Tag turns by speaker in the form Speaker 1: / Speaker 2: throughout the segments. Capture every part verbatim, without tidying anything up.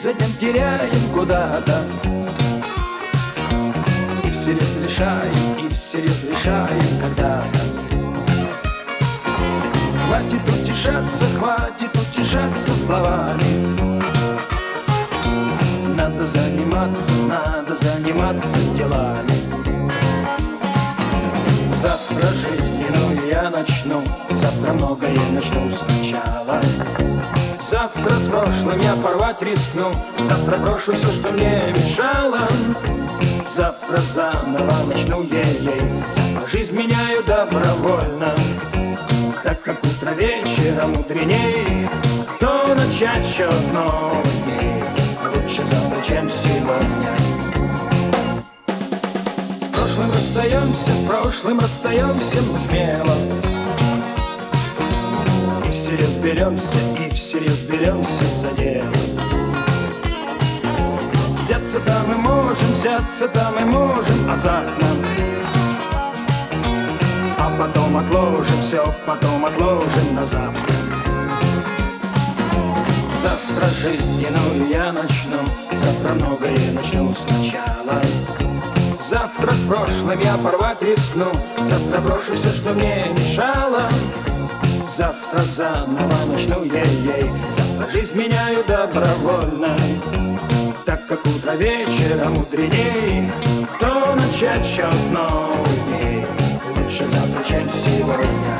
Speaker 1: затем теряем куда-то. И всерьез решаем, и всерьез решаем когда-то. Хватит утешаться, хватит утешаться словами. Надо заниматься, надо заниматься делами. Завтра жизненную я начну, завтра многое начну сначала. Завтра с прошлым я порвать рискну, завтра брошу все, что мне мешало. Завтра заново начну ей-ей, завтра жизнь меняю добровольно. Так как утро вечера мудреней, то начать счет новый дней лучше завтра, чем сегодня. С прошлым расстаемся, с прошлым расстаемся мы смело. И всерьез беремся, и всерьез беремся за дело. Взяться там мы можем, взяться там мы можем азартно. А потом отложим все, потом отложим на завтра. Завтра жизненную я начну, завтра многое начну сначала. Завтра с прошлым я порвать рискну, завтра брошу все, что мне мешало. Завтра заново начну ей-ей, завтра жизнь меняю добровольно. Так как утро вечера мудреней, то начать счет новый дней лучше завтра, чем сегодня.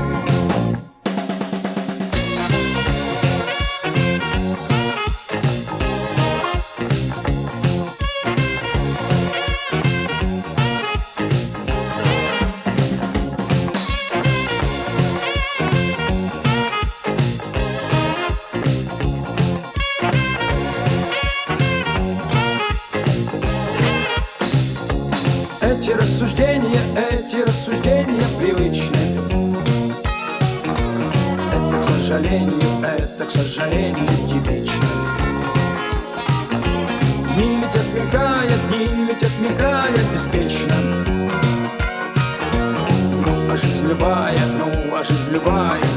Speaker 1: Эти рассуждения, эти рассуждения привычны. Это, к сожалению, это, к сожалению, типично. Дни летят, мелькают, дни летят, мелькают беспечно. Ну, а жизнь любая, ну, а жизнь любая